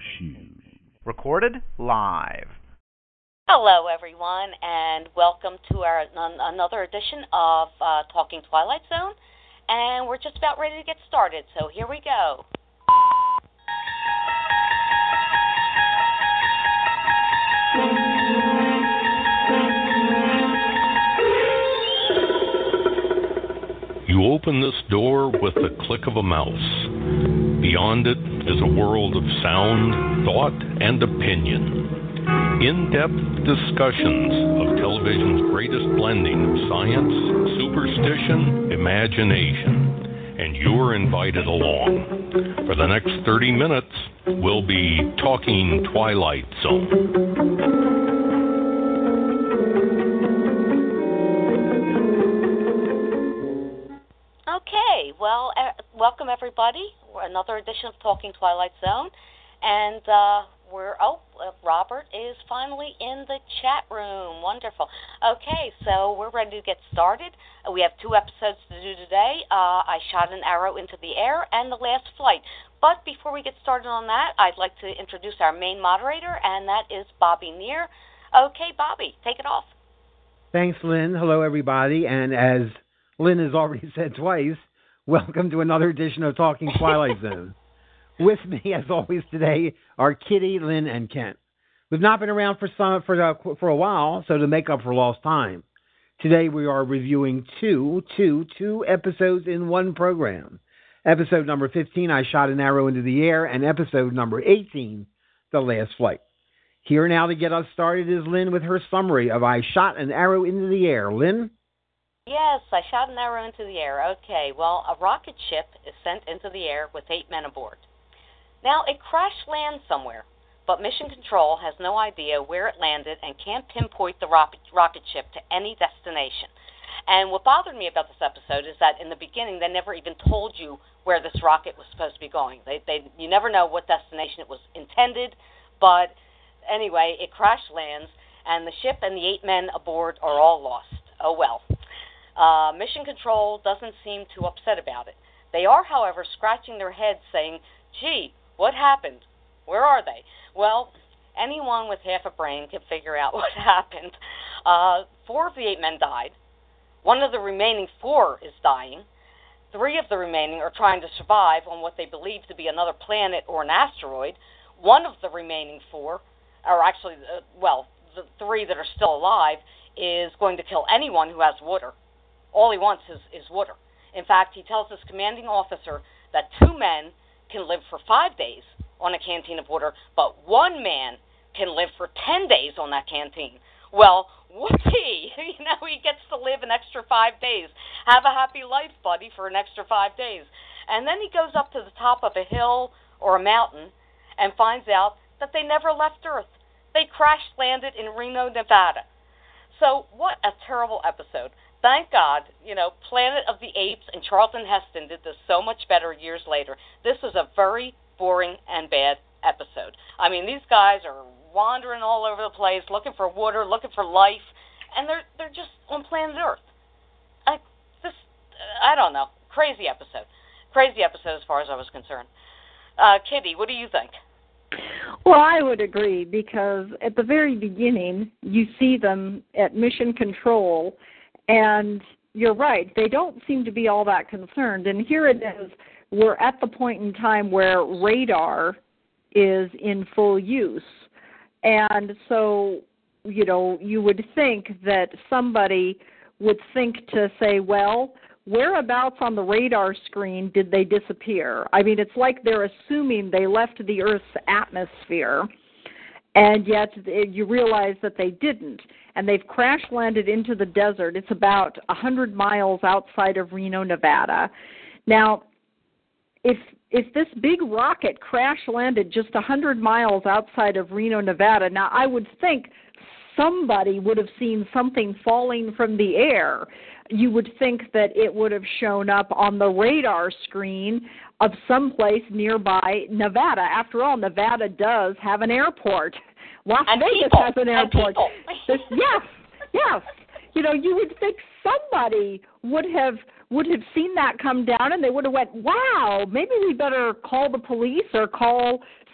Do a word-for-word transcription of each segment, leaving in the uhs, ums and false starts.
Shoes. Recorded live. Hello, everyone, and welcome to our an, another edition of uh, Talking Twilight Zone. And we're just about ready to get started, so here we go. You open this door with the click of a mouse. Beyond it is a world of sound, thought, and opinion. In-depth discussions of television's greatest blending of science, superstition, imagination. And you're invited along. For the next thirty minutes, we'll be talking Twilight Zone. Okay, well, uh, welcome everybody. We're another edition of Talking Twilight Zone, and uh, we're oh, uh, Robert is finally in the chat room. Wonderful. Okay, so we're ready to get started. Uh, we have two episodes to do today. Uh, I shot an arrow into the air and the last flight. But before we get started on that, I'd like to introduce our main moderator, and that is Bobby Neer. Okay, Bobby, take it off. Thanks, Lynn. Hello, everybody, and as Lynn has already said twice, welcome to another edition of Talking Twilight Zone. With me, as always, today are Kitty, Lynn, and Kent. We've not been around for some for uh, for a while, so to make up for lost time, today we are reviewing two, two, two episodes in one program. Episode number fifteen, I Shot an Arrow into the Air, and episode number eighteen, The Last Flight. Here now to get us started is Lynn with her summary of I Shot an Arrow into the Air. Lynn? Yes, I shot an arrow into the air. Okay, well, a rocket ship is sent into the air with eight men aboard. Now, it crash lands somewhere, but Mission Control has no idea where it landed and can't pinpoint the rocket, rocket ship to any destination. And what bothered me about this episode is that in the beginning, they never even told you where this rocket was supposed to be going. They, they, you never know what destination it was intended, but anyway, it crash lands, and the ship and the eight men aboard are all lost. Oh, well. Uh, Mission Control doesn't seem too upset about it. They are, however, scratching their heads saying, gee, what happened? Where are they? Well, anyone with half a brain can figure out what happened. Uh, four of the eight men died. One of the remaining four is dying. Three of the remaining are trying to survive on what they believe to be another planet or an asteroid. One of the remaining four, or actually, uh, well, the three that are still alive, is going to kill anyone who has water. All he wants is, is water. In fact, he tells his commanding officer that two men can live for five days on a canteen of water, but one man can live for ten days on that canteen. Well, whoopee! You know, he gets to live an extra five days. Have a happy life, buddy, for an extra five days. And then he goes up to the top of a hill or a mountain and finds out that they never left Earth. They crash landed in Reno, Nevada. So what a terrible episode. Thank God, you know, Planet of the Apes and Charlton Heston did this so much better years later. This was a very boring and bad episode. I mean, these guys are wandering all over the place, looking for water, looking for life, and they're they're just on planet Earth. I, this, I don't know, crazy episode. Crazy episode as far as I was concerned. Uh, Kitty, what do you think? Well, I would agree, because at the very beginning, you see them at Mission Control, and you're right, they don't seem to be all that concerned. And here it is, we're at the point in time where radar is in full use. And so, you know, you would think that somebody would think to say, well, whereabouts on the radar screen did they disappear? I mean, it's like they're assuming they left the Earth's atmosphere, and yet you realize that they didn't. And they've crash-landed into the desert. It's about one hundred miles outside of Reno, Nevada. Now, if if this big rocket crash-landed just one hundred miles outside of Reno, Nevada, now I would think somebody would have seen something falling from the air. You would think that it would have shown up on the radar screen of someplace nearby Nevada. After all, Nevada does have an airport. Las and Vegas people, has an airport. This, yes, yes. You know, you would think somebody would have would have seen that come down, and they would have went, wow, maybe we better call the police or call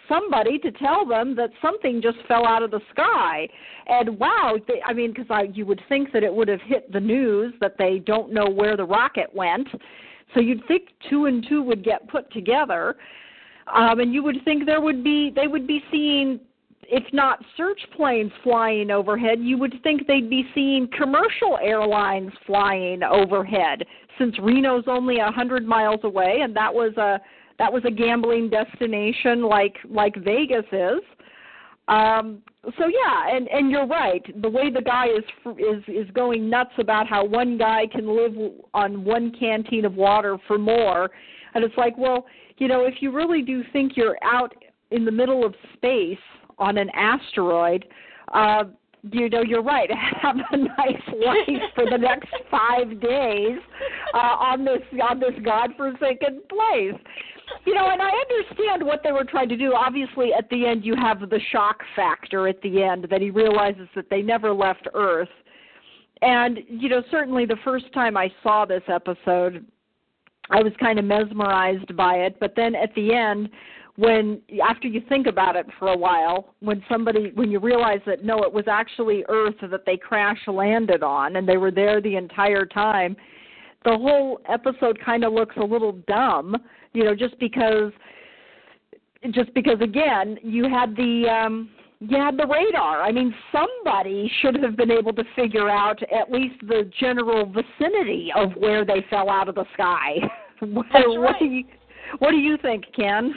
somebody to tell them that something just fell out of the sky. And wow, they, I mean, because you would think that it would have hit the news that they don't know where the rocket went. So you'd think two and two would get put together, um, and you would think there would be they would be seeing, if not search planes flying overhead, you would think they'd be seeing commercial airlines flying overhead, since Reno's only a hundred miles away, and that was a that was a gambling destination like like Vegas is. Um, so yeah, and, and you're right. The way the guy is is is going nuts about how one guy can live on one canteen of water for more, and it's like, well, you know, if you really do think you're out in the middle of space on an asteroid, uh, you know, you're right. Have a nice life for the next five days uh, on this on this godforsaken place. You know, and I understand what they were trying to do. Obviously, at the end, you have the shock factor at the end that he realizes that they never left Earth. And, you know, certainly the first time I saw this episode, I was kind of mesmerized by it. But then at the end, when after you think about it for a while, when somebody, when you realize that, no, it was actually Earth that they crash landed on and they were there the entire time, the whole episode kind of looks a little dumb, you know, just because, just because again, you had the, um, you had the radar. I mean, somebody should have been able to figure out at least the general vicinity of where they fell out of the sky. what, That's what right. do you, what do you think, Ken?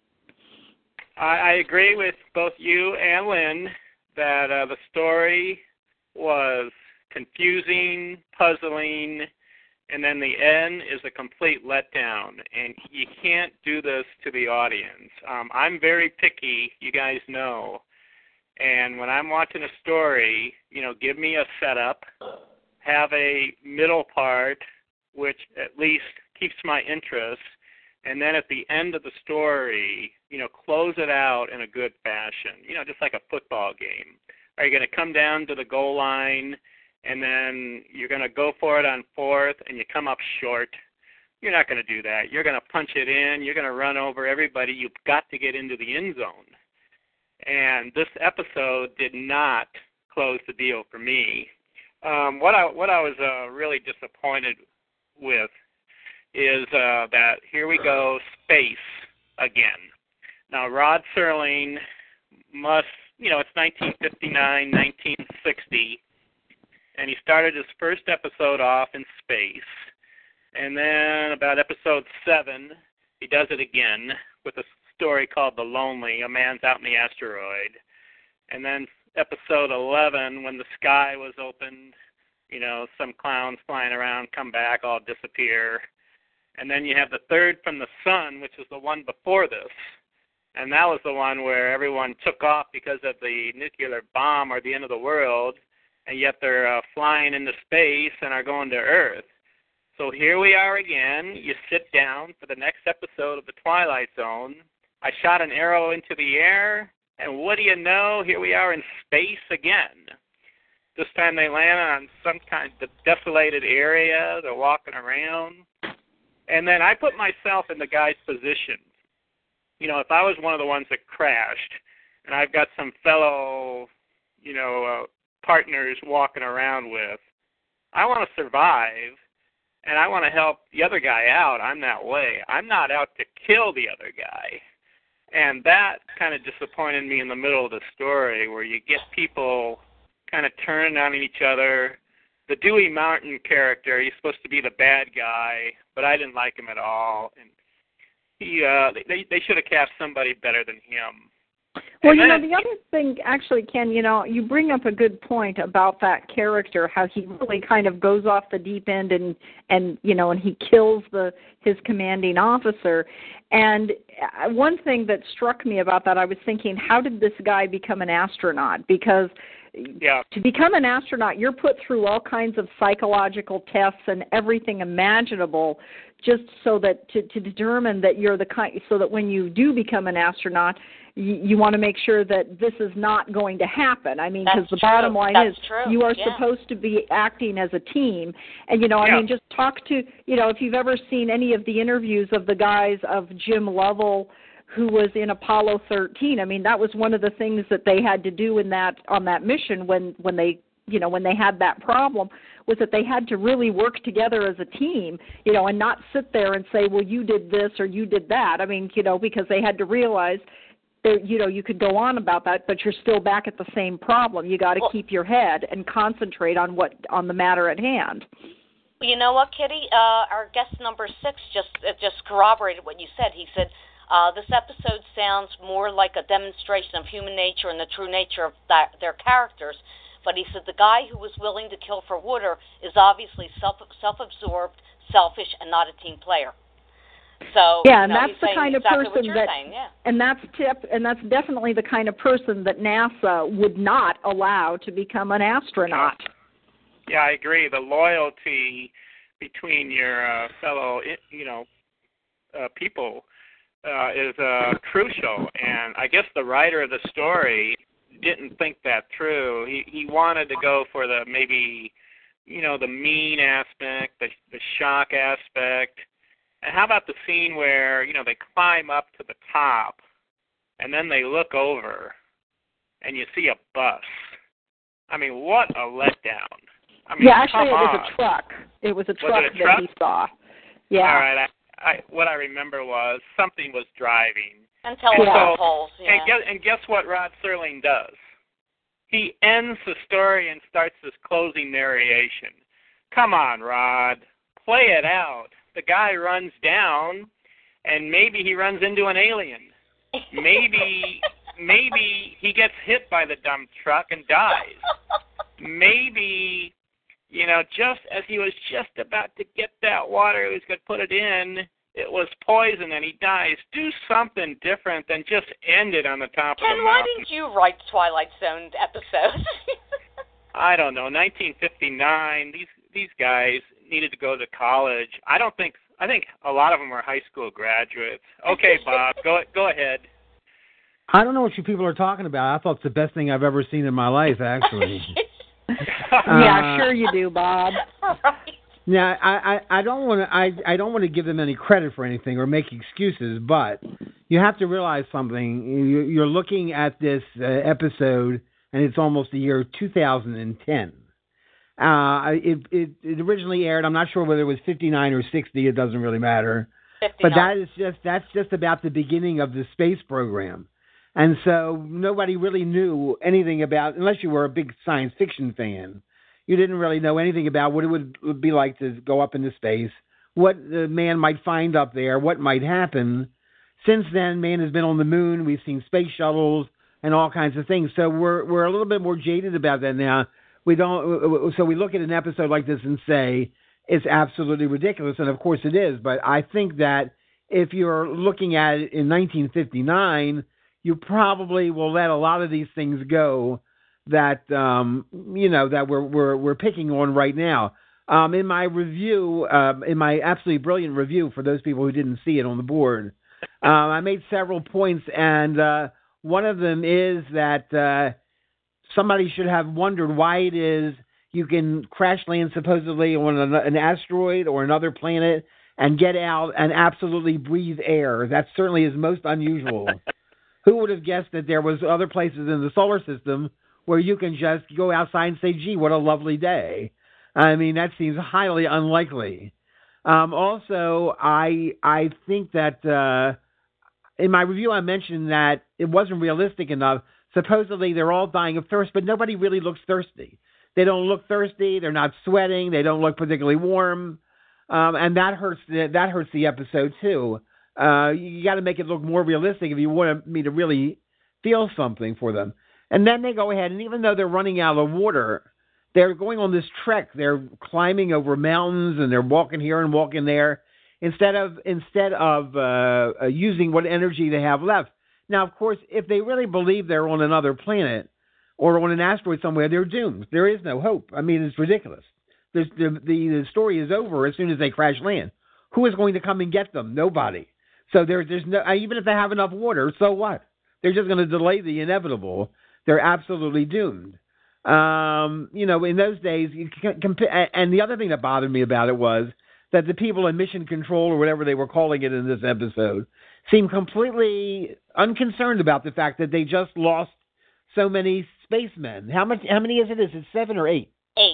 I, I agree with both you and Lynn that uh, the story was confusing, puzzling, and then the end is a complete letdown, and you can't do this to the audience. Um, I'm very picky, you guys know, and when I'm watching a story, you know, give me a setup, have a middle part, which at least keeps my interest, and then at the end of the story, you know, close it out in a good fashion, you know, just like a football game. Are you going to come down to the goal line and then you're going to go for it on fourth and you come up short? You're not going to do that. You're going to punch it in. You're going to run over everybody. You've got to get into the end zone. And this episode did not close the deal for me. Um, what I what I was uh, really disappointed with is uh, that here we go, space again. Now, Rod Serling must, you know, it's nineteen fifty-nine, nineteen sixty, and he started his first episode off in space. And then about episode seven, he does it again with a story called The Lonely, a man's out in the asteroid. And then episode eleven, when the sky was opened, you know, some clowns flying around, come back, all disappear. And then you have the third from the sun, which is the one before this. And that was the one where everyone took off because of the nuclear bomb or the end of the world, and yet they're uh, flying into space and are going to Earth. So here we are again. You sit down for the next episode of The Twilight Zone. I shot an arrow into the air, and what do you know? Here we are in space again. This time they land on some kind of desolated area. They're walking around. And then I put myself in the guy's position. You know, if I was one of the ones that crashed, and I've got some fellow, you know, uh, partners walking around with, I want to survive, and I want to help the other guy out. I'm that way. I'm not out to kill the other guy. And that kind of disappointed me in the middle of the story, where you get people kind of turning on each other. The Dewey Martin character, he's supposed to be the bad guy, but I didn't like him at all. And he, uh, they, they should have cast somebody better than him. Well, And you know, then- the other thing, actually, Ken, you know, you bring up a good point about that character, how he really kind of goes off the deep end and, and you know, and he kills the his commanding officer. And one thing that struck me about that, I was thinking, how did this guy become an astronaut? Because yeah. to become an astronaut, you're put through all kinds of psychological tests and everything imaginable, just so that to, to determine that you're the kind, so that when you do become an astronaut, you, you want to make sure that this is not going to happen. I mean, because the true. bottom line That's is true. you are Yeah. supposed to be acting as a team. And, you know, Yeah. I mean, just talk to, you know, if you've ever seen any of the interviews of the guys of Jim Lovell, who was in Apollo thirteen. I mean, that was one of the things that they had to do in that on that mission when when they you know when they had that problem, was that they had to really work together as a team, you know, and not sit there and say, well, you did this or you did that. I mean, you know, because they had to realize that, you know, you could go on about that, but you're still back at the same problem. You got to well, keep your head and concentrate on what on the matter at hand. You know what, Kitty? Uh, our guest number six just uh, just corroborated what you said. He said, uh, this episode sounds more like a demonstration of human nature and the true nature of that, their characters. But he said the guy who was willing to kill for water is obviously self, self-absorbed, selfish, and not a team player. So yeah, and you know, that's the kind of exactly person that, saying, yeah. and that's tip, and that's definitely the kind of person that NASA would not allow to become an astronaut. Yeah, I agree. The loyalty between your uh, fellow, you know, uh, people uh, is uh, crucial. And I guess the writer of the story didn't think that through. He he wanted to go for the maybe, you know, the mean aspect, the the shock aspect. And how about the scene where, you know, they climb up to the top, and then they look over, and you see a bus. I mean, what a letdown. I mean, yeah, actually, it was on. a truck. It was a truck was it a truck? that he saw. Yeah. All right. I, I, what I remember was something was driving. And telephone poles, yeah. And guess, and guess what Rod Serling does? He ends the story and starts this closing narration. Come on, Rod. Play it out. The guy runs down, and maybe he runs into an alien. Maybe maybe he gets hit by the dump truck and dies. Maybe, you know, just as he was just about to get that water, he was going to put it in, it was poison and he dies. Do something different than just end it on the top Ken, of the mountain. why didn't you write Twilight Zone episodes? I don't know. nineteen fifty-nine, these these guys needed to go to college. I don't think, I think a lot of them were high school graduates. Okay, Bob, go go ahead. I don't know what you people are talking about. I thought it's the best thing I've ever seen in my life, actually. yeah, uh, sure you do, Bob. Right. Now, I, I, I don't want to I, I don't want to give them any credit for anything or make excuses, but you have to realize something. You, you're looking at this uh, episode, and it's almost the year two thousand ten. Uh, it, it it originally aired. I'm not sure whether it was fifty-nine or sixty. It doesn't really matter. fifty-nine. But that is just that's just about the beginning of the space program, and so nobody really knew anything about, unless you were a big science fiction fan. You didn't really know anything about what it would, would be like to go up into space, what the man might find up there, what might happen. Since then, man has been on the moon. We've seen space shuttles and all kinds of things. So we're we're a little bit more jaded about that now. We don't. So we look at an episode like this and say it's absolutely ridiculous, and of course it is. But I think that if you're looking at it in nineteen fifty-nine, you probably will let a lot of these things go that um, you know that we're we're we're picking on right now. Um, in my review, uh, in my absolutely brilliant review for those people who didn't see it on the board, uh, I made several points, and uh, one of them is that uh, somebody should have wondered why it is you can crash land supposedly on an, an asteroid or another planet and get out and absolutely breathe air. That certainly is most unusual. Who would have guessed that there was other places in the solar system where you can just go outside and say, gee, what a lovely day. I mean, that seems highly unlikely. Um, also, I I think that uh, in my review I mentioned that it wasn't realistic enough. Supposedly they're all dying of thirst, but nobody really looks thirsty. They don't look thirsty. They're not sweating. They don't look particularly warm. Um, and that hurts the, that hurts the episode, too. Uh, you got to make it look more realistic if you want me to really feel something for them. And then they go ahead, and even though they're running out of water, they're going on this trek. They're climbing over mountains, and they're walking here and walking there, instead of instead of uh, uh, using what energy they have left. Now, of course, if they really believe they're on another planet or on an asteroid somewhere, they're doomed. There is no hope. I mean, it's ridiculous. The, the, the, the story is over as soon as they crash land. Who is going to come and get them? Nobody. So there, there's no, even if they have enough water, so what? They're just going to delay the inevitable. They're absolutely doomed. Um, you know, in those days, you can compare, and the other thing that bothered me about it was that the people in Mission Control, or whatever they were calling it in this episode, seem completely unconcerned about the fact that they just lost so many spacemen. How much? How many is it? Is it seven or eight? Eight.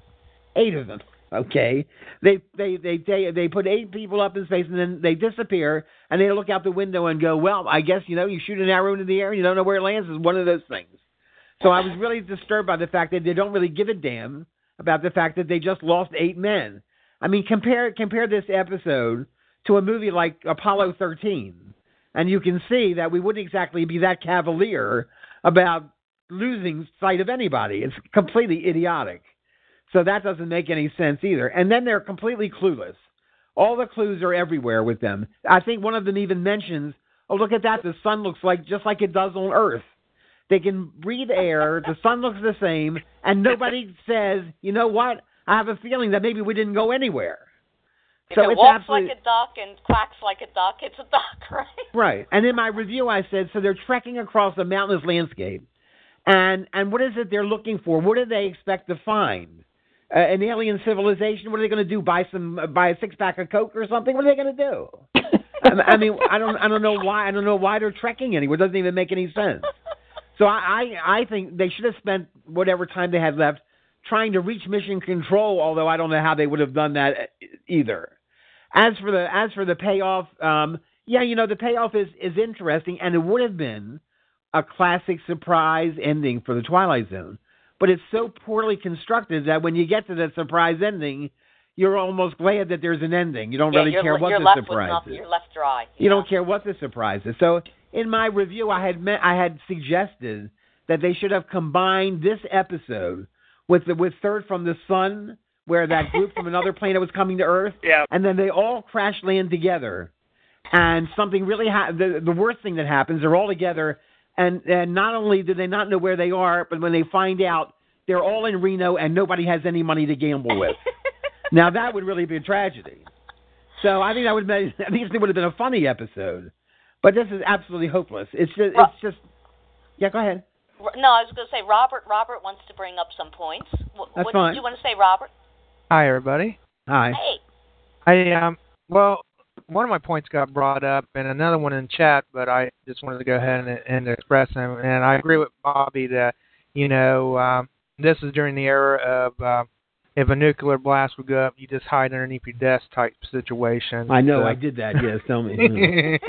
Eight of them. Okay. They they they they they put eight people up in space and then they disappear and they look out the window and go, well, I guess you know you shoot an arrow into the air and you don't know where it lands. Is one of those things. So I was really disturbed by the fact that they don't really give a damn about the fact that they just lost eight men. I mean, compare compare this episode to a movie like Apollo thirteen, and you can see that we wouldn't exactly be that cavalier about losing sight of anybody. It's completely idiotic. So that doesn't make any sense either. And then they're completely clueless. All the clues are everywhere with them. I think one of them even mentions, oh, look at that, the sun looks like just like it does on Earth. They can breathe air, the sun looks the same, and nobody says, you know what, I have a feeling that maybe we didn't go anywhere. If so it it's walks absolutely... like a duck and quacks like a duck, it's a duck, right? Right. And in my review I said, so they're trekking across a mountainous landscape. And and what is it they're looking for? What do they expect to find? Uh, an alien civilization? What are they going to do? Buy some, uh, buy a six pack of Coke or something? What are they going to do? I, I mean, I don't, I don't know why. I don't know why they're trekking anywhere. It doesn't even make any sense. So I, I, I think they should have spent whatever time they had left trying to reach Mission Control. Although I don't know how they would have done that either. As for the, as for the payoff, um, yeah, you know, the payoff is is interesting, and it would have been a classic surprise ending for the Twilight Zone. But it's so poorly constructed that when you get to the surprise ending, you're almost glad that there's an ending. You don't yeah, really care you're, what you're the left surprise with nothing. is. You're left dry. You yeah. don't care what the surprise is. So in my review, I had met, I had suggested that they should have combined this episode with the with Third from the Sun, where that group from another planet was coming to Earth, yeah. and then they all crash land together, and something really ha- the the worst thing that happens, they're all together. And, and not only do they not know where they are, but when they find out, they're all in Reno and nobody has any money to gamble with. Now, that would really be a tragedy. So I think that would be, I think it would have been a funny episode. But this is absolutely hopeless. It's just, it's just yeah, go ahead. No, I was going to say, Robert Robert wants to bring up some points. What, That's what fine. did you want to say, Robert? Hi, everybody. Hi. Hey. I um. Well, one of my points got brought up, and another one in chat, but I just wanted to go ahead and, and express them. And I agree with Bobby that, you know, um, this is during the era of uh, if a nuclear blast would go up, you just hide underneath your desk type situation. I know, so. I did that, yes, tell me.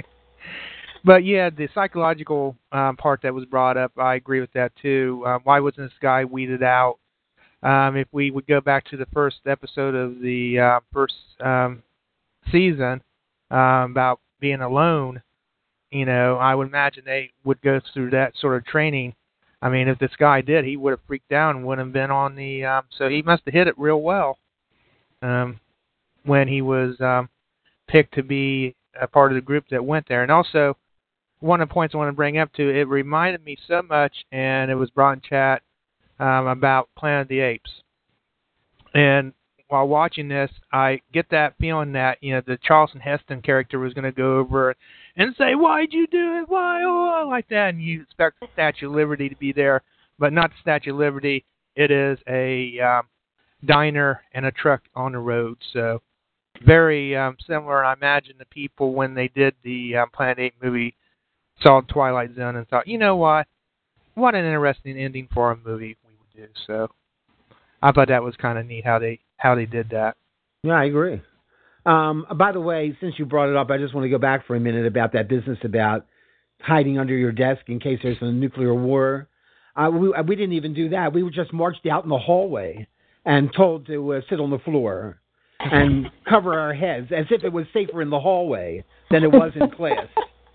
But, yeah, the psychological um, part that was brought up, I agree with that, too. Um, why wasn't this guy weeded out? Um, if we would go back to the first episode of the uh, first um, season um, about being alone, you know, I would imagine they would go through that sort of training. I mean, if this guy did, he would have freaked out and wouldn't have been on the... Um, so he must have hit it real well um, when he was um, picked to be a part of the group that went there. And also, one of the points I want to bring up, too, it reminded me so much, and it was brought in chat, um, about Planet of the Apes. And while watching this, I get that feeling that, you know, the Charlton Heston character was going to go over and say, why'd you do it? Why? Oh, like that. And you expect the Statue of Liberty to be there, but not the Statue of Liberty. It is a um, diner and a truck on the road. So very um, similar. And I imagine the people, when they did the um, Planet eight movie, saw Twilight Zone and thought, you know what? What an interesting ending for a movie we would do. So I thought that was kind of neat how they how they did that. Yeah, I agree. Um, by the way, since you brought it up, I just want to go back for a minute about that business about hiding under your desk in case there's a nuclear war. Uh, we, we didn't even do that. We were just marched out in the hallway and told to uh, sit on the floor and cover our heads as if it was safer in the hallway than it was in class.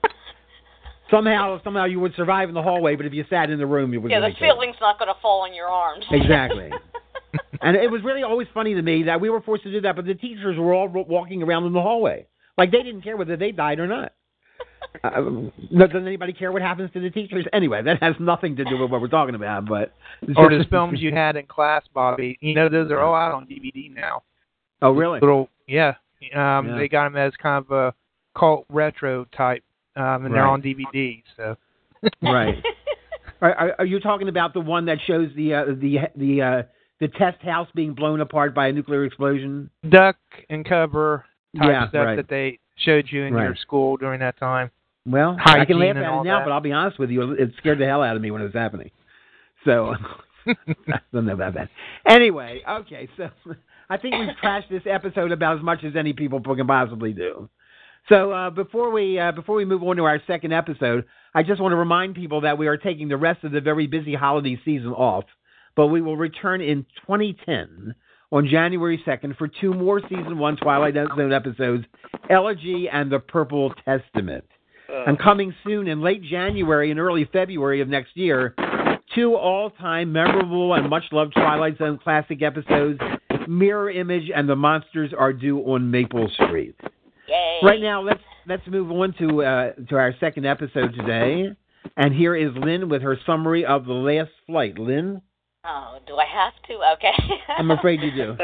Somehow, somehow you would survive in the hallway, but if you sat in the room, you would. Yeah, the really ceiling's not going to fall on your arms. Exactly. And it was really always funny to me that we were forced to do that, but the teachers were all walking around in the hallway. Like, they didn't care whether they died or not. Uh, doesn't anybody care what happens to the teachers? Anyway, that has nothing to do with what we're talking about. But or those films you had in class, Bobby, you know, those are all out on D V D now. Oh, really? Little, yeah. Um, yeah. They got them as kind of a cult retro type, um, and right. they're on D V D. So. Right. Are, are you talking about the one that shows the uh, the the uh, the test house being blown apart by a nuclear explosion. Duck and cover type Yeah, stuff right. that they showed you in Right. your school during that time. Well, I can Hygiene laugh and at all it now, that. but I'll be honest with you, it scared the hell out of me when it was happening. So, I don't know about that. Anyway, okay, so I think we've trashed this episode about as much as any people can possibly do. So uh, before we uh, before we move on to our second episode, I just want to remind people that we are taking the rest of the very busy holiday season off, but we will return in twenty ten on January second for two more Season one Twilight Zone episodes, Elegy and the Purple Testament. Uh, And coming soon in late January and early February of next year, two all-time memorable and much-loved Twilight Zone classic episodes, Mirror Image and The Monsters Are Due on Maple Street. Yay. Right now, let's let's move on to uh, to our second episode today. And here is Lynn with her summary of The Last Flight. Lynn? Oh, do I have to? Okay. I'm afraid you do.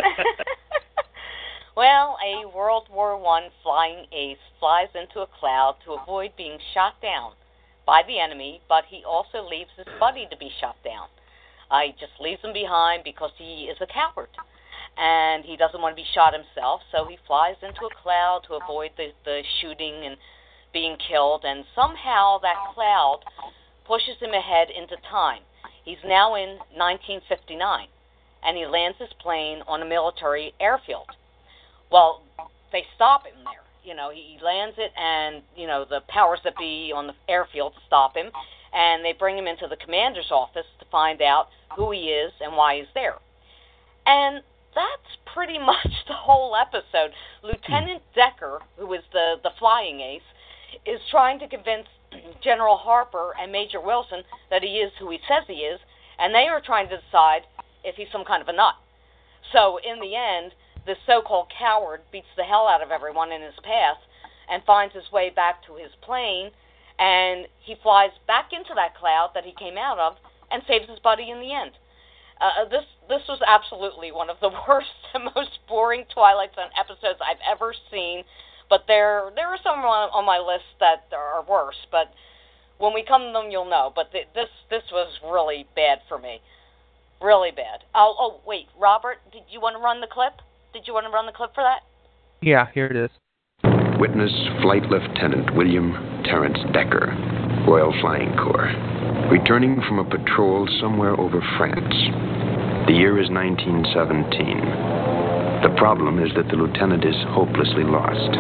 Well, a World War One flying ace flies into a cloud to avoid being shot down by the enemy, but he also leaves his buddy to be shot down. Uh, he just leaves him behind because he is a coward, and he doesn't want to be shot himself, so he flies into a cloud to avoid the, the shooting and being killed, and somehow that cloud pushes him ahead into time. He's now in nineteen fifty-nine, and he lands his plane on a military airfield. Well, they stop him there. You know, he lands it, and, you know, the powers that be on the airfield stop him, and they bring him into the commander's office to find out who he is and why he's there. And that's pretty much the whole episode. Lieutenant Decker, who is the, the flying ace, is trying to convince General Harper and Major Wilson that he is who he says he is, and they are trying to decide if he's some kind of a nut. So, in the end, this so-called coward beats the hell out of everyone in his path and finds his way back to his plane, and he flies back into that cloud that he came out of and saves his buddy in the end. Uh, this this was absolutely one of the worst and most boring Twilight Zone episodes I've ever seen, but there there are some on, on my list that are worse, but when we come to them, you'll know. But th- this this was really bad for me. Really bad. Oh, oh, wait, Robert, did you want to run the clip? Did you want to run the clip for that? Yeah, here it is. Witness Flight Lieutenant William Terrence Decker, Royal Flying Corps, returning from a patrol somewhere over France. The year is nineteen seventeen. The problem is that the lieutenant is hopelessly lost.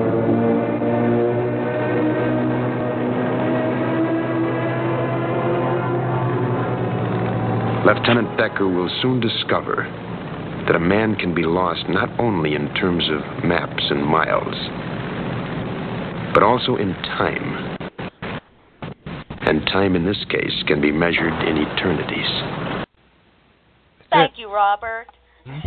Lieutenant Decker will soon discover that a man can be lost not only in terms of maps and miles, but also in time. And time in this case can be measured in eternities. Thank you, Robert. Hmm?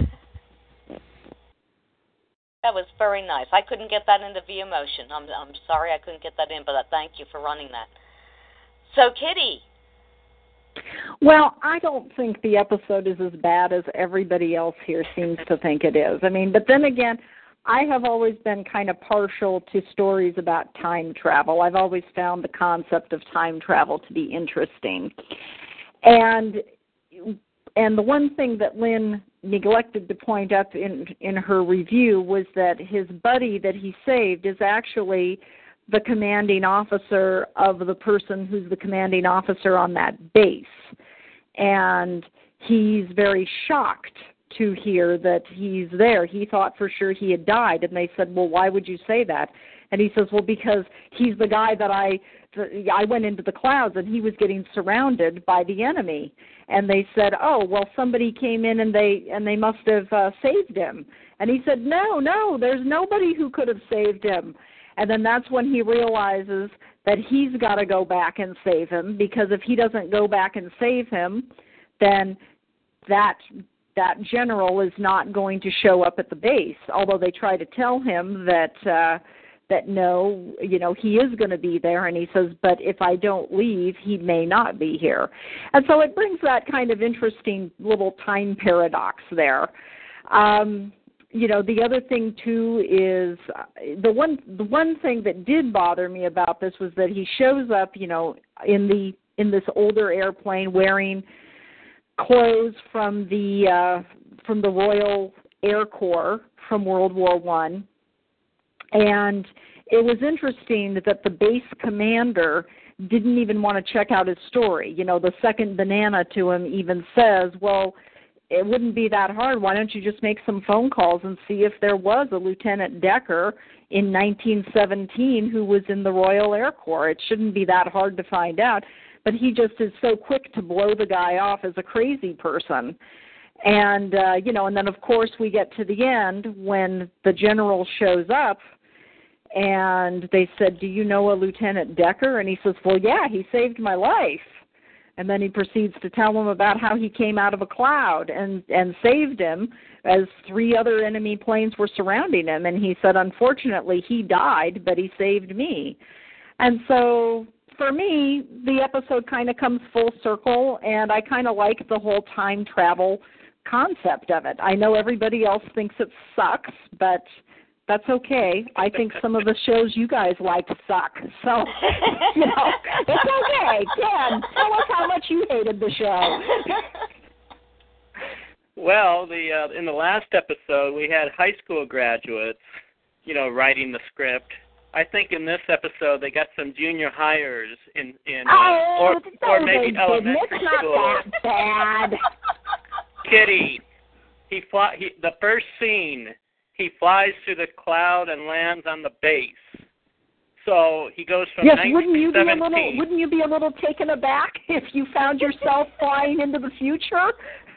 That was very nice. I couldn't get that into V Emotion. I'm I'm sorry I couldn't get that in, but I thank you for running that. So, Kitty. Well, I don't think the episode is as bad as everybody else here seems to think it is. I mean, but then again, I have always been kind of partial to stories about time travel. I've always found the concept of time travel to be interesting. And and the one thing that Lynn neglected to point out in in her review was that his buddy that he saved is actually the commanding officer of the person who's the commanding officer on that base. And he's very shocked to hear that he's there. He thought for sure he had died, and they said, well, why would you say that? And he says, well, because he's the guy that I I went into the clouds, and he was getting surrounded by the enemy. And they said, oh, well, somebody came in, and they and they must have uh, saved him. And he said, no, no, there's nobody who could have saved him. And then that's when he realizes that he's got to go back and save him, because if he doesn't go back and save him, then that that general is not going to show up at the base, although they try to tell him that uh, that no, you know, he is going to be there. And he says, but if I don't leave, he may not be here. And so it brings that kind of interesting little time paradox there. Um You know, the other thing, too, is the one the one thing that did bother me about this was that he shows up, you know, in the in this older airplane wearing clothes from the uh, from the Royal Air Corps from World War One, and it was interesting that the base commander didn't even want to check out his story. You know, the second banana to him even says, well, it wouldn't be that hard. Why don't you just make some phone calls and see if there was a Lieutenant Decker in nineteen seventeen who was in the Royal Air Corps? It shouldn't be that hard to find out. But he just is so quick to blow the guy off as a crazy person. And, uh, you know, and then, of course, we get to the end when the general shows up, and they said, do you know a Lieutenant Decker? And he says, well, yeah, he saved my life. And then he proceeds to tell them about how he came out of a cloud and, and saved him as three other enemy planes were surrounding him. And he said, unfortunately, he died, but he saved me. And so for me, the episode kind of comes full circle, and I kind of like the whole time travel concept of it. I know everybody else thinks it sucks, but that's okay. I think some of the shows you guys like suck. So, you know, it's okay. Dan, tell us how much you hated the show. Well, the uh, in the last episode, we had high school graduates, you know, writing the script. I think in this episode, they got some junior hires in, in uh, oh, or, no, or maybe they elementary didn't. It's not school. that bad. Kitty, he fly. He, the first scene, he flies through the cloud and lands on the base. So he goes from yes, wouldn't you be a nineteen seventeen. little? Wouldn't you be a little taken aback if you found yourself flying into the future?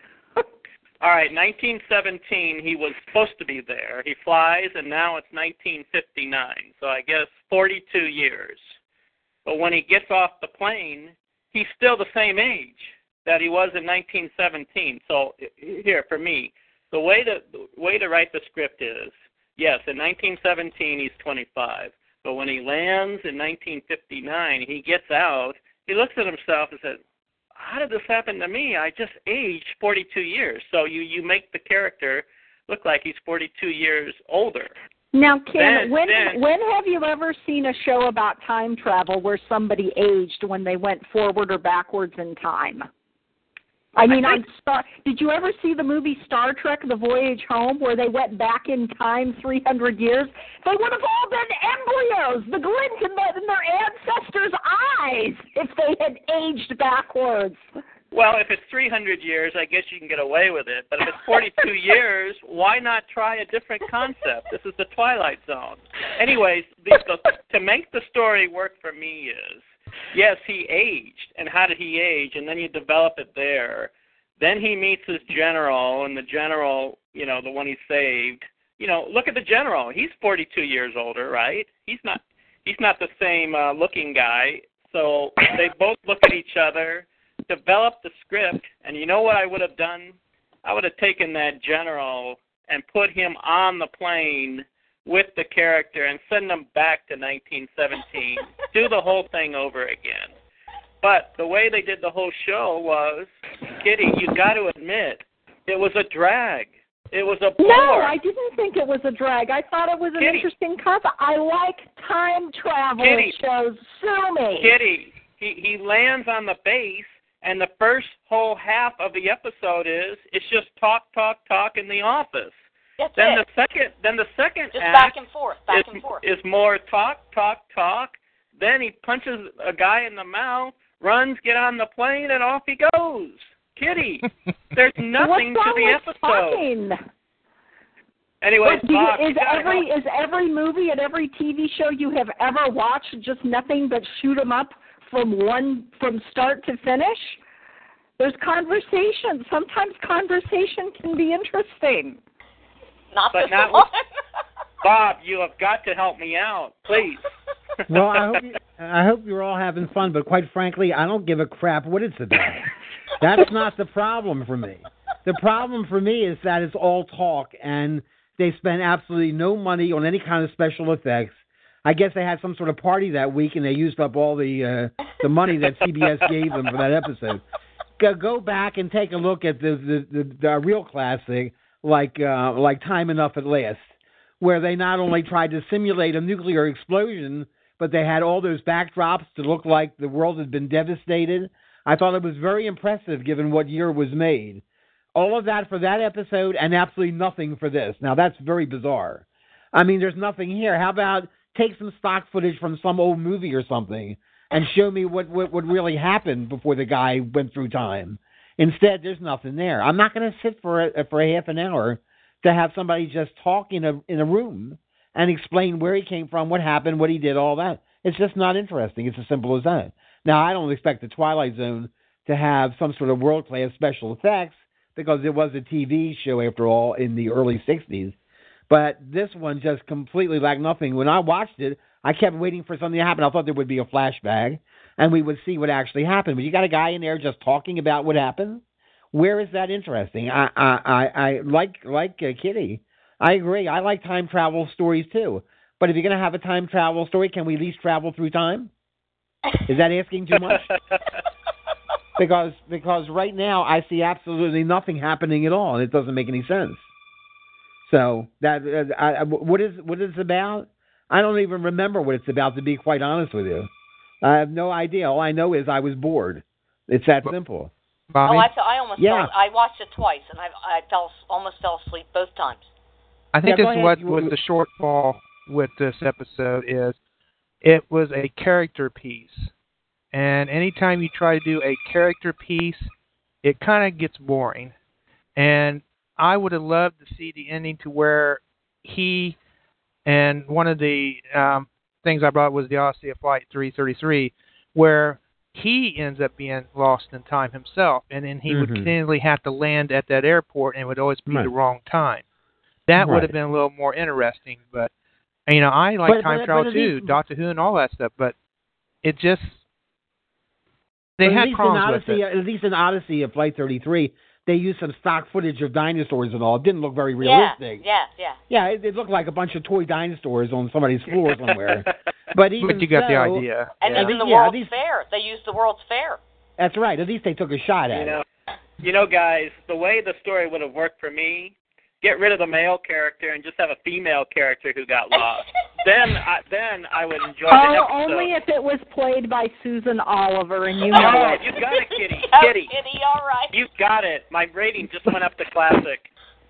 All right, nineteen seventeen, he was supposed to be there. He flies, and now it's nineteen fifty-nine, so I guess forty-two years. But when he gets off the plane, he's still the same age that he was in nineteen seventeen. So here, for me, the way to the way to write the script is, yes, in nineteen seventeen, he's twenty-five. But when he lands in nineteen fifty-nine, he gets out, he looks at himself and says, how did this happen to me? I just aged forty-two years. So you, you make the character look like he's forty-two years older. Now, Ken, then, when then, when have you ever seen a show about time travel where somebody aged when they went forward or backwards in time? I mean, I on Star. Did you ever see the movie Star Trek: The Voyage Home, where they went back in time three hundred years? They would have all been embryos, the glint in, the, in their ancestors' eyes, if they had aged backwards. Well, if it's three hundred years, I guess you can get away with it. But if it's forty-two years, why not try a different concept? This is the Twilight Zone. Anyways, the, the, to make the story work for me is, yes, he aged, and how did he age? And then you develop it there. Then he meets his general, and the general, you know, the one he saved. You know, look at the general. He's forty-two years older, right? He's not. He's not the same uh, looking guy. So they both look at each other, develop the script, and you know what I would have done? I would have taken that general and put him on the plane with the character and send them back to nineteen seventeen, do the whole thing over again. But the way they did the whole show was, Kitty, you got to admit, it was a drag. It was a bore. No, I didn't think it was a drag. I thought it was an Kitty. interesting concept. I like time travel Kitty. shows. Sue me. Kitty, he, he lands on the base, and the first whole half of the episode is, it's just talk, talk, talk in the office. That's Then it. the second, then the second Just act back and forth, back is, and forth. is more talk, talk, talk. Then he punches a guy in the mouth, runs, get on the plane, and off he goes. Kitty, there's nothing What's to wrong the with episode. talking? Anyways, What, do you, Bob, you is gotta every help. is every movie and every T V show you have ever watched just nothing but shoot 'em up from one from start to finish? There's conversation. Sometimes conversation can be interesting. Not But this not one. Bob, you have got to help me out, please. Well, I hope I hope you're all having fun, but quite frankly, I don't give a crap what it's about. That's not the problem for me. The problem for me is that it's all talk, and they spend absolutely no money on any kind of special effects. I guess they had some sort of party that week, and they used up all the uh, the money that C B S gave them for that episode. Go, go back and take a look at the the, the, the real classic, like uh, like Time Enough at Last, where they not only tried to simulate a nuclear explosion, but they had all those backdrops to look like the world had been devastated. I thought it was very impressive given what year it was made. All of that for that episode and absolutely nothing for this. Now, that's very bizarre. I mean, there's nothing here. How about take some stock footage from some old movie or something and show me what, what, what really happened before the guy went through time? Instead, there's nothing there. I'm not going to sit for a, for a half an hour to have somebody just talk in a in a room and explain where he came from, what happened, what he did, all that. It's just not interesting. It's as simple as that. Now, I don't expect the Twilight Zone to have some sort of world-class special effects because it was a T V show, after all, in the early sixties. But this one just completely lacked nothing. When I watched it, I kept waiting for something to happen. I thought there would be a flashback, and we would see what actually happened. But you got a guy in there just talking about what happened? Where is that interesting? I I, I, I like like uh, Kitty. I agree. I like time travel stories too. But if you're going to have a time travel story, can we at least travel through time? Is that asking too much? because because right now I see absolutely nothing happening at all, and it doesn't make any sense. So that uh, I, what is what it's about? I don't even remember what it's about, to be quite honest with you. I have no idea. All I know is I was bored. It's that simple. Bobby? Oh, I, I almost yeah. fell, I watched it twice, and I I fell almost fell asleep both times. I think yeah, this is what was the shortfall with this episode is it was a character piece. And anytime you try to do a character piece, it kind of gets boring. And I would have loved to see the ending to where he, and one of the um, things I brought was the Odyssey of Flight three thirty-three, where he ends up being lost in time himself, and then he mm-hmm. would continually have to land at that airport, and it would always be right. the wrong time. That right. would have been a little more interesting, but, you know, I like but, time but, travel but too, least, Doctor Who and all that stuff, but it just, they had problems Odyssey, with it. At least in Odyssey of Flight thirty-three, they used some stock footage of dinosaurs and all. It didn't look very realistic. Yeah, yeah, yeah. Yeah, it, it looked like a bunch of toy dinosaurs on somebody's floor somewhere. But even but you got so, the idea. And yeah. even the yeah, World's these, Fair. They used the World's Fair. That's right. At least they took a shot at you know, it. You know, guys, the way the story would have worked for me, get rid of the male character and just have a female character who got lost. then, I, then I would enjoy oh, the episode. Only if it was played by Susan Oliver, and you oh, know it. You got it, Kitty. Oh, Kitty. Kitty, all right. You got it. My rating just went up to classic.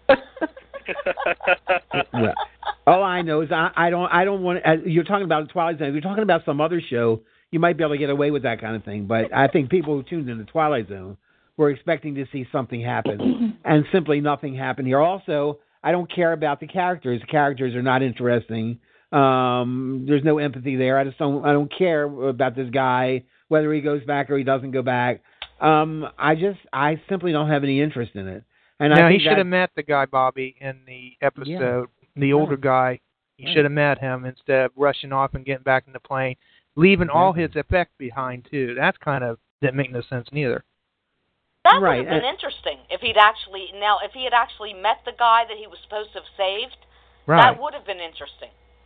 Well, all I know is I, I don't I don't want to, you're talking about Twilight Zone. If you're talking about some other show, you might be able to get away with that kind of thing. But I think people who tuned in to Twilight Zone were expecting to see something happen, and simply nothing happened here. Also, I don't care about the characters. The characters are not interesting. Um, there's no empathy there. I just don't I don't care about this guy, whether he goes back or he doesn't go back. Um, I just I simply don't have any interest in it. And no, I he think should that, have met the guy, Bobby, in the episode. Yeah. The older right. guy. He right. should have met him instead of rushing off and getting back in the plane, leaving exactly. all his effect behind, too. That's kind of, didn't make no sense neither. That right. would have been and, interesting if he'd actually, now, if he had actually met the guy that he was supposed to have saved, right. that would have been interesting.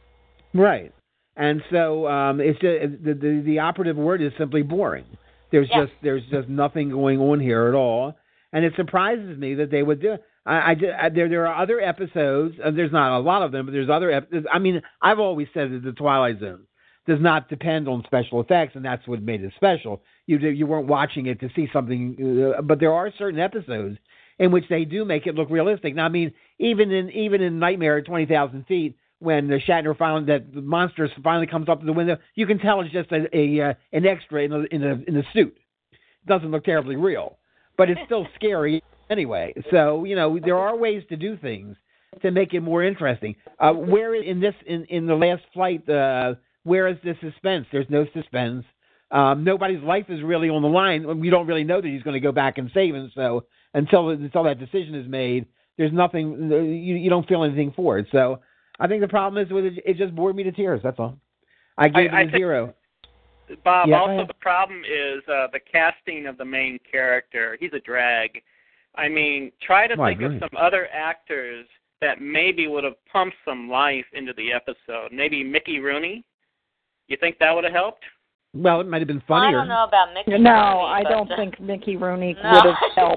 Right. And so um, it's just, the, the the operative word is simply boring. There's yeah. just there's just nothing going on here at all, and it surprises me that they would do. I, I, I there there are other episodes. Uh, there's not a lot of them, but there's other. Episodes. I mean, I've always said that the Twilight Zone does not depend on special effects, and that's what made it special. You you weren't watching it to see something, uh, but there are certain episodes in which they do make it look realistic. Now, I mean, even in even in Nightmare at twenty thousand feet. When the Shatner finally, that the monster finally comes up to the window, you can tell it's just a, a uh, an extra in a, in a in a suit. It doesn't look terribly real, but it's still scary anyway. So you know there are ways to do things to make it more interesting. Uh, where in this in, in the last flight, uh, where is the suspense? There's no suspense. Um, nobody's life is really on the line. We don't really know that he's going to go back and save him. So until until that decision is made, there's nothing. You you don't feel anything for it. So. I think the problem is with it, it just bored me to tears. That's all. I gave I, it a I zero. Bob, yeah, also the problem is uh, the casting of the main character. He's a drag. I mean, try to oh, think of some other actors that maybe would have pumped some life into the episode. Maybe Mickey Rooney? You think that would have helped? Well, it might have been funnier. I don't know about Mickey no, Rooney. No, I but, don't uh, think Mickey Rooney no. would have helped.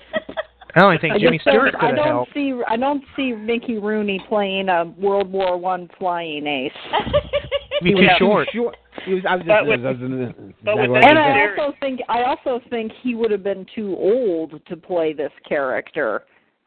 I only think Jimmy Stewart could I have don't helped. see. I don't see Mickey Rooney playing a World War One flying ace. He'd be too yeah, short. short. He was, I was just. But with- I was, I was, but with I was- And I Serious. also think I also think he would have been too old to play this character.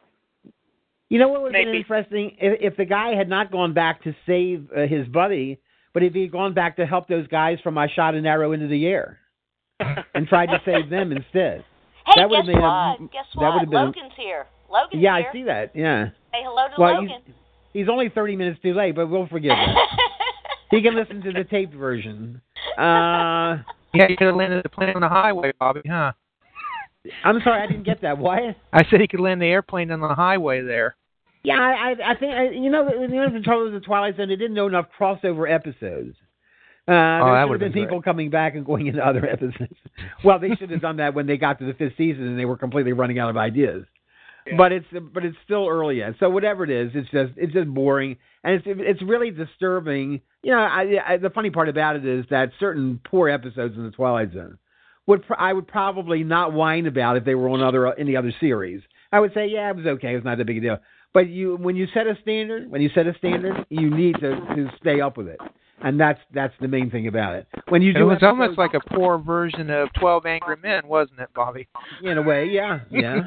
You know what would have been Maybe. interesting if, if the guy had not gone back to save uh, his buddy, but if he had gone back to help those guys from I Shot an Arrow into the Air and tried to save them instead. Hey, That guess would've been a- what? Guess that what? would've been a- Logan's here. Logan's Yeah, here. I see that. Yeah. Say hello to Well, Logan. he's, he's only thirty minutes too late, but we'll forgive him. He can listen to the taped version. Uh, Yeah, you could have landed the plane on the highway, Bobby, huh? I'm sorry, I didn't get that. What? I said he could land the airplane on the highway there. Yeah, I, I, I think I, you know the, you know the trouble with the Twilight Zone. They didn't know enough crossover episodes. Uh, Oh, there that should have would've been been people great. coming back and going into other episodes. Well, they should have done that when they got to the fifth season and they were completely running out of ideas. Yeah. But it's but it's still early yet. So whatever it is, it's just it's just boring and it's it's really disturbing. You know, I, I, the funny part about it is that certain poor episodes in the Twilight Zone would pr- I would probably not whine about if they were on other any other series. I would say, yeah, it was okay. It was not that big a deal. But you, when you set a standard, when you set a standard, you need to, to stay up with it, and that's that's the main thing about it. When you do, It was episodes- almost like a poor version of twelve Angry Men, wasn't it, Bobby? in a way, yeah, yeah.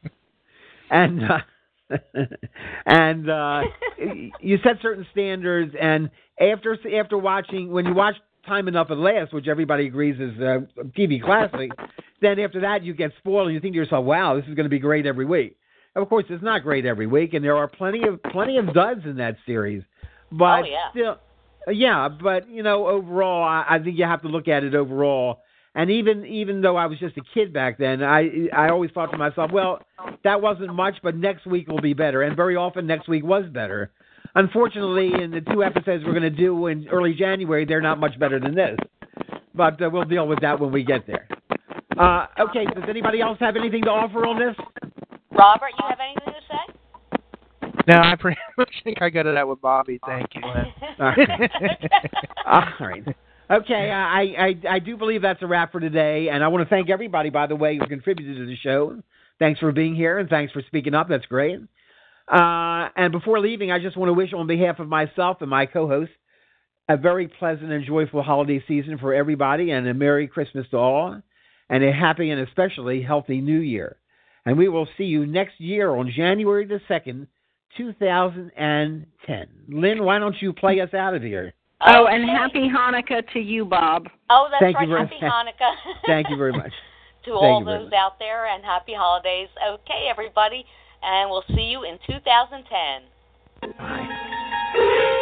and uh, and uh, you set certain standards, and after after watching, when you watch Time Enough at Last, which everybody agrees is a T V classic, then after that you get spoiled and you think to yourself, wow, this is going to be great every week. Of course, it's not great every week, and there are plenty of plenty of duds in that series. But Oh, yeah. still, yeah, but you know, overall, I, I think you have to look at it overall. And even even though I was just a kid back then, I I always thought to myself, well, that wasn't much, but next week will be better. And very often, next week was better. Unfortunately, in the two episodes we're going to do in early January, they're not much better than this. But uh, we'll deal with that when we get there. Uh, okay, does anybody else have anything to offer on this? Robert, you have anything to say? No, I pretty much think I got it out with Bobby. Thank you, Lynn. All right. All right. Okay, I, I, I do believe that's a wrap for today, and I want to thank everybody, by the way, who contributed to the show. Thanks for being here, and thanks for speaking up. That's great. Uh, and before leaving, I just want to wish on behalf of myself and my co-host a very pleasant and joyful holiday season for everybody, and a Merry Christmas to all, and a happy and especially healthy New Year. And we will see you next year on January the second, two thousand ten. Lynn, why don't you play us out of here? Oh, Okay. and happy Hanukkah to you, Bob. Oh, that's Thank right. you very- Happy Hanukkah. Thank you very much. to Thank all you very those much. out there, and happy holidays. Okay, everybody, and we'll see you in two thousand ten. Bye.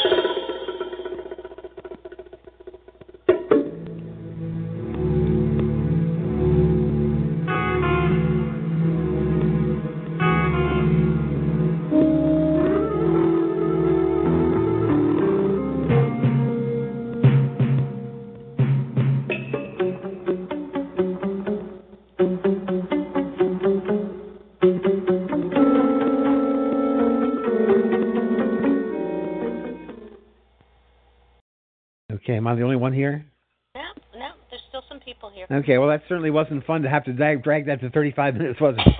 Okay, am I the only one here? No, no, there's still some people here. Okay, well, that certainly wasn't fun to have to drag, drag that to thirty-five minutes, was it?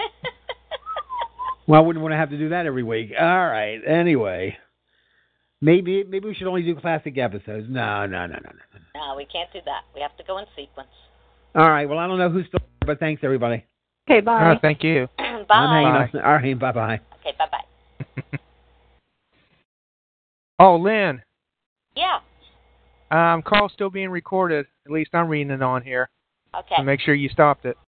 Well, I wouldn't want to have to do that every week. All right, anyway. Maybe maybe we should only do classic episodes. No, no, no, no, no. No, we can't do that. We have to go in sequence. All right, well, I don't know who's still there, but thanks, everybody. Okay, bye. Oh, thank you. Bye. I'm hanging up. All right, bye-bye. Okay, bye-bye. Oh, Lynn, Yeah, um, call's still being recorded. At least I'm reading it on here. okay. So make sure you stopped it.